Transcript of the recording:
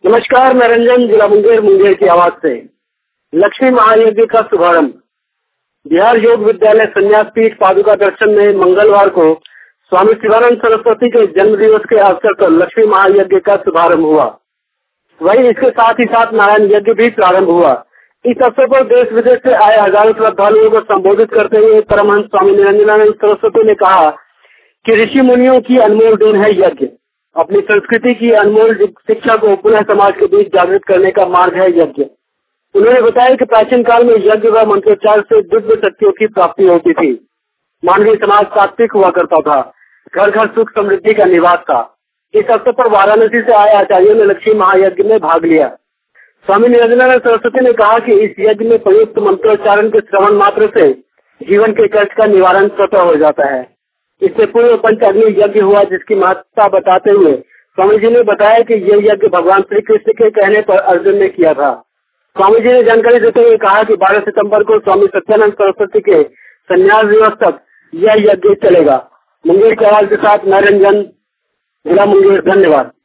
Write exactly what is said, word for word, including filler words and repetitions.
नमस्कार, मैं रंजन, जिला मुंगेर मुंगेर की आवाज से। लक्ष्मी महायज्ञ का शुभारंभ। बिहार योग विद्यालय संन्यास पीठ पादुका दर्शन में मंगलवार को स्वामी शिवानंद सरस्वती के जन्म दिवस के अवसर पर लक्ष्मी महायज्ञ का शुभारंभ हुआ। वहीं इसके साथ ही साथ नारायण यज्ञ भी प्रारंभ हुआ। इस अवसर पर देश विदेश से आए हजारों श्रद्धालुओं को संबोधित करते हुए परमहंस स्वामी निरंजनानंद सरस्वती ने कहा कि ऋषि मुनियों की अनमोल देन है यज्ञ। अपनी संस्कृति की अनमोल शिक्षा को पुनः समाज के बीच जागृत करने का मार्ग है यज्ञ। उन्होंने बताया कि प्राचीन काल में यज्ञ व मंत्रोच्चार से दिव्य शक्तियों की प्राप्ति होती थी। मानवीय समाज सात्विक हुआ करता था। घर घर सुख समृद्धि का निवास था। इस अवसर पर वाराणसी से आए आचार्यों ने लक्ष्मी महायज्ञ में भाग लिया। स्वामी निरंजनानंद सरस्वती ने कहा कि इस यज्ञ में प्रयुक्त मंत्रोच्चारण के श्रवण मात्र से जीवन के कष्ट का निवारण स्वतः हो जाता है। इससे पूर्व पंच अग्नि यज्ञ हुआ, जिसकी महत्ता बताते हुए स्वामी जी ने बताया कि यह यज्ञ भगवान श्री कृष्ण के कहने पर अर्जुन ने किया था। स्वामी जी ने जानकारी देते हुए कहा कि बारह सितंबर को स्वामी सत्यानंद सरस्वती के संन्यास दिवस तक यह यज्ञ चलेगा। मुंगेर की आवाज के साथ मैं रंजन, जिला मुंगेर। धन्यवाद।